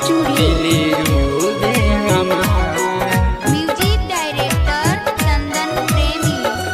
Studio. Music director चंदन प्रेमी।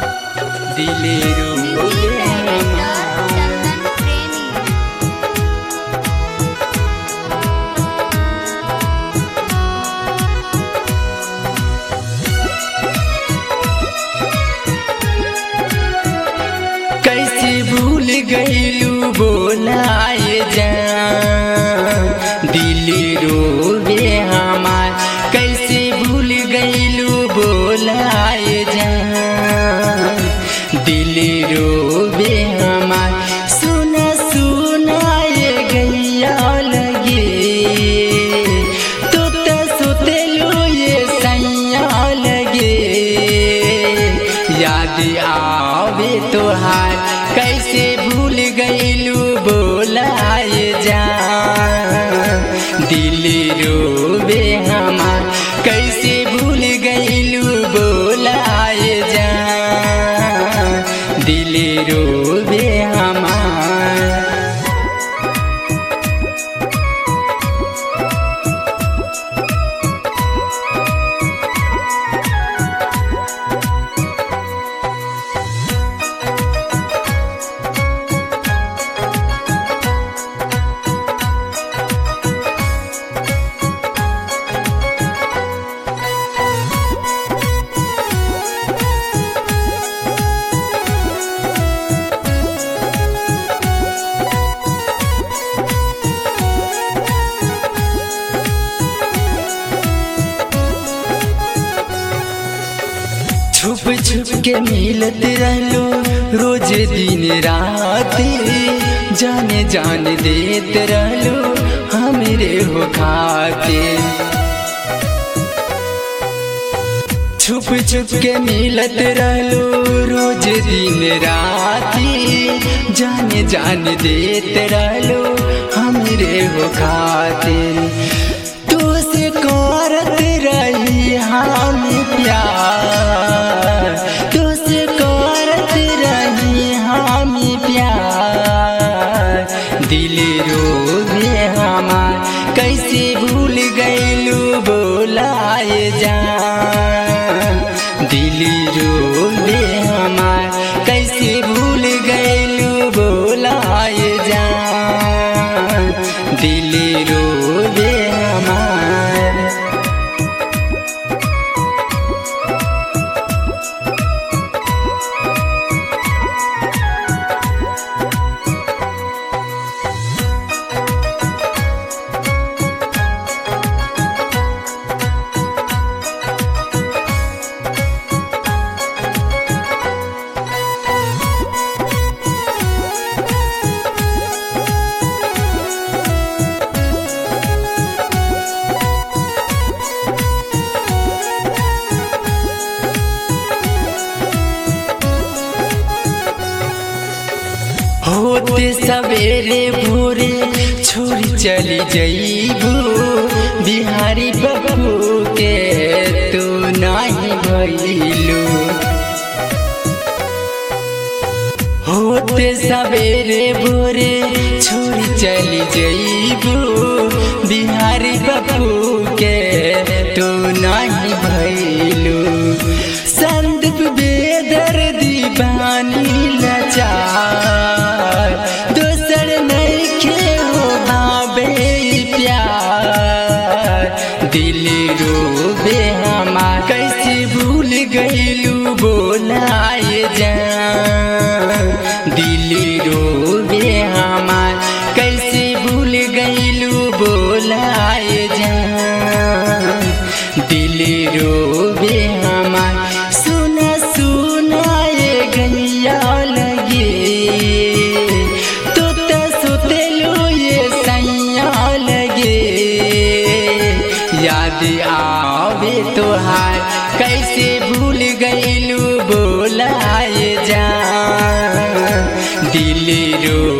कैसे भूल गईलू बोलाए जान दिल रोवे हमार। कैसे भूल गईलू बोलाए जान दिल रोवे हमार। सुना सुना ये गैया लगे तो सुतेलू ये सैया लगे। याद आवे तोहार कैसे भूल गईलू बोलाए जान दिल रोवे हमार। कैसे भूल गईलू बोलाए जान दिल रोवे हमार। छुप छुप के मिलत रहलो रोज दिन रात। जाने जान देत रहलो हमरे हो खाते। छुप छुप के मिलत रहलो रोज दिन रात। जाने जान देत रहलो हमरे हो खाते। तो से करत रही हम प्यार। तो से करत रही हम प्यार दिल रोवे हमार। कैसे भूल गईलू बोलाए जान दिल रोवे हमार। कैसे भूल गईलू बोलाए जान दिल रोवे हमार। होते सवेरे भोरे छोड़ी चली जईबू बिहारी बबू के तू नहीं भइलू। होते सवेरे भोरे छोड़ी चली जईबू बिहारी बबू के तू नहीं भइलू। संदीप बेदर्दी बानी लाचार दोसर नइखे हो भावे प्यार दिल रोवे हमार। कैसे भूल गईलू बोलाए जान दिल रोवे हमार। कैसे भूल गईलू बोलाए जान दिल रोवे हमार। सुना सुना ये गैया लगे तो सुतेलू ये सैया लगे। याद आवे तोहार कैसे भूल गईलू बोलाए जान दिल रो